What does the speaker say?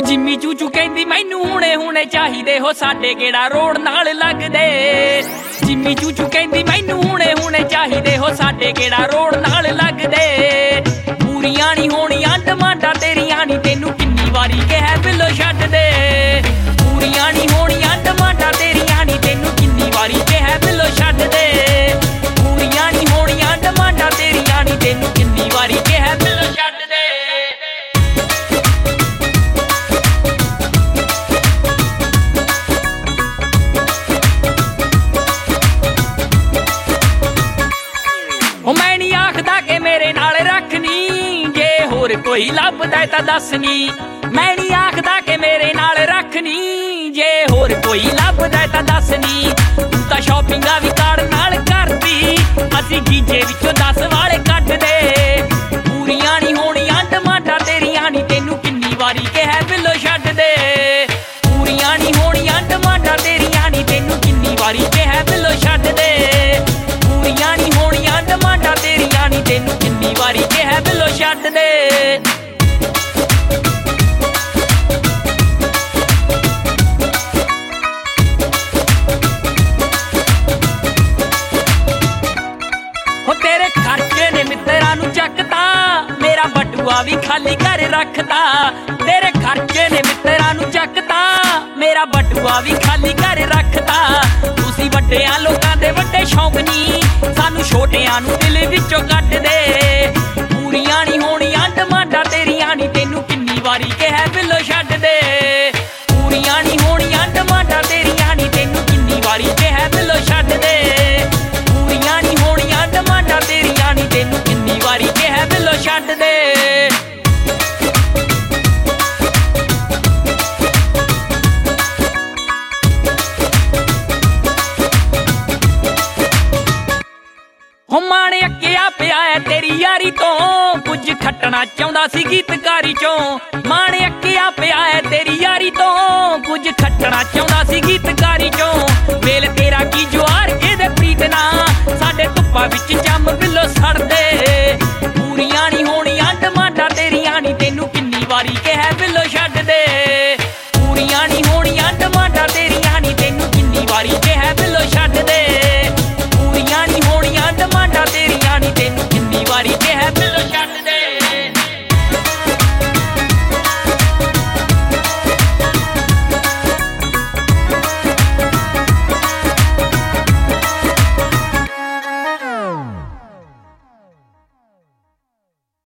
Jimmy ਚੂਚੂ ਕਹਿੰਦੀ ਮੈਨੂੰ ਹੁਣੇ ਹੁਣੇ ਚਾਹੀਦੇ ਹੋ ਸਾਡੇ ਕਿਹੜਾ ਰੋਡ ਨਾਲ ਲੱਗਦੇ। ਜਿੰਮੀ ਚੂਚੂ ਕਹਿੰਦੀ ਮੈਨੂੰ ਹੁਣੇ ਹੁਣੇ ਚਾਹੀਦੇ ਹੋ ਸਾਡੇ ਕਿਹੜਾ ਰੋਡ ਨਾਲ ਲੱਗਦੇ। ਪੂਰੀਆਂ ਨੀ ਹੋਣੀਆਂ ਡਮਾਂਡਾਂ ਤੇਰੀਆਂ ਨੀ ਤੈਨੂੰ ਕਿੰਨੀ ਵਾਰੀ ਕਿਹਾ ਬਿੱਲੋ ਛੱਡ ਦੇ। ਪੂਰੀਆਂ ਨੀ ਹੋਣੀਆਂ ਡਮਾਂਡਾਂ ਤੇਰੀਆਂ ਨੀ ਤੈਨੂੰ ਕਿੰਨੀ ਵਾਰੀ ਕਿਹਾ ਬਿੱਲੋ ਛੱਡ ਦੇ। ਪੂਰੀਆਂ ਨੀ ਹੋਣੀਆਂ ਡਮਾਂਡਾਂ ਤੇਰੀਆਂ ਨੀ ਤੈਨੂੰ ਕਿੰਨੀ ਵਾਰੀ ਕਿਹਾ ਬਿੱਲੋ ਛੱਡ ਦੇ। मैं नहीं आखदा के मेरे नाल रखनी जे होर कोई लभदा तां दसनी। मैं नहीं आखदा के मेरे नाल रखनी जे होर कोई लभदा तां दसनी। तू तां शॉपिंगा भी कार नाल करदी असीं गीजे विचों 10 वाले कट दे। पूरियां नहीं होणियां डमांडां तेरियां नी तैनूं किन्नी वारी कहा बिल्लो छड्ड दे। पूरियां नहीं होणियां डमांडां तेरियां नी तैनूं किन्नी वारी कहा बिल्लो छड्ड दे। पूरियां नहीं होणियां डमांडां तेरियां नी तैनूं किन्नी वारी कहा बिल्लो छड्ड दे। हो तेरे खर्चे ने मित्तरां नूं चकता मेरा बटुआ भी खाली कर रखता। तेरे खर्चे ने मित्तरां नूं चकता मेरा बटुआ भी खाली कर रखता। तुसीं वड्डियां लोकां दे वड्डे शौक नी सानू छोटियां नूं दिल विचों कट दे। पूरियां नी होणियां डमांडां तेरियां नी तैनूं किन्नी वारी कहा बिल्लो छड्ड दे। पूरियां नी होणियां डमांडां तेरियां नी तैनूं किन्नी वारी कहा बिल्लो छड्ड दे। पूरियां नी होणियां डमांडां तेरियां नी तैनूं किन्नी वारी कहा बिल्लो छड्ड दे। हो माणे अक्किया पिया है तेरी यारी तो कुछ खट्टना चाहुंदा सी गीतकारी चों। माणे अक्किया पिया है तेरी यारी तो कुछ खट्टना चाहुंदा सी गीतकारी चों। वेल तेरा की जुआर के दे प्रीत ना साडे धुप्पा विच जम